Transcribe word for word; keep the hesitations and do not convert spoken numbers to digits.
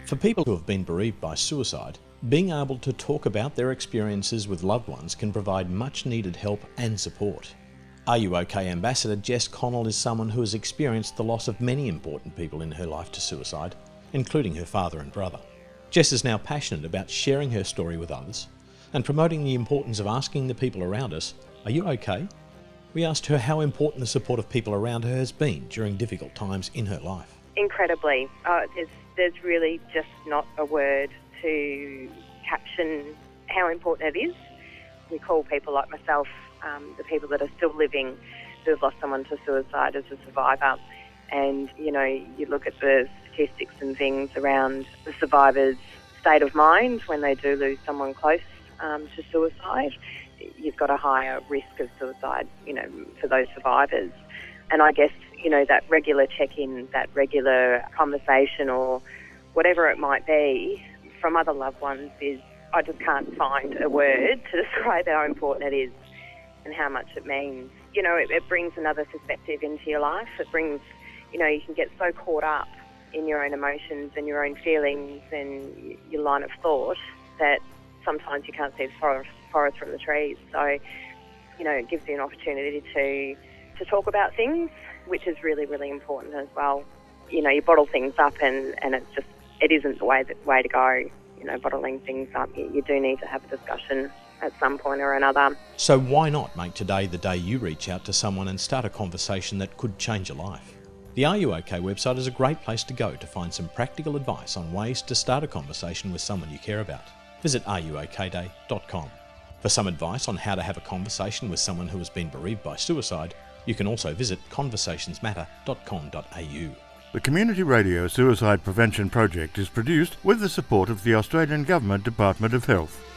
For people who have been bereaved by suicide, being able to talk about their experiences with loved ones can provide much needed help and support. Are You OK Ambassador Jess Connell is someone who has experienced the loss of many important people in her life to suicide, including her father and brother. Jess is now passionate about sharing her story with others and promoting the importance of asking the people around us, "Are you okay?" We asked her how important the support of people around her has been during difficult times in her life. Incredibly. Uh, there's, there's really just not a word to caption how important it is. We call people like myself, um, the people that are still living, who have lost someone to suicide, as a survivor. And, you know, you look at the statistics and things around the survivor's state of mind when they do lose someone close um, to suicide. You've got a higher risk of suicide, you know, for those survivors. And I guess, you know, that regular check-in, that regular conversation or whatever it might be from other loved ones is, I just can't find a word to describe how important it is and how much it means. You know, it, it brings another perspective into your life. It brings, you know, you can get so caught up in your own emotions and your own feelings and your line of thought that sometimes you can't see the forest, forest from the trees. So, you know, it gives you an opportunity to to talk about things, which is really, really important as well. You know, you bottle things up and, and it's just, it isn't the way, the way to go, you know, bottling things up. You, you do need to have a discussion at some point or another. So why not make today the day you reach out to someone and start a conversation that could change your life? The Are You OK website is a great place to go to find some practical advice on ways to start a conversation with someone you care about. Visit are you ok day dot com. For some advice on how to have a conversation with someone who has been bereaved by suicide, you can also visit conversations matter dot com dot a u. The Community Radio Suicide Prevention Project is produced with the support of the Australian Government Department of Health.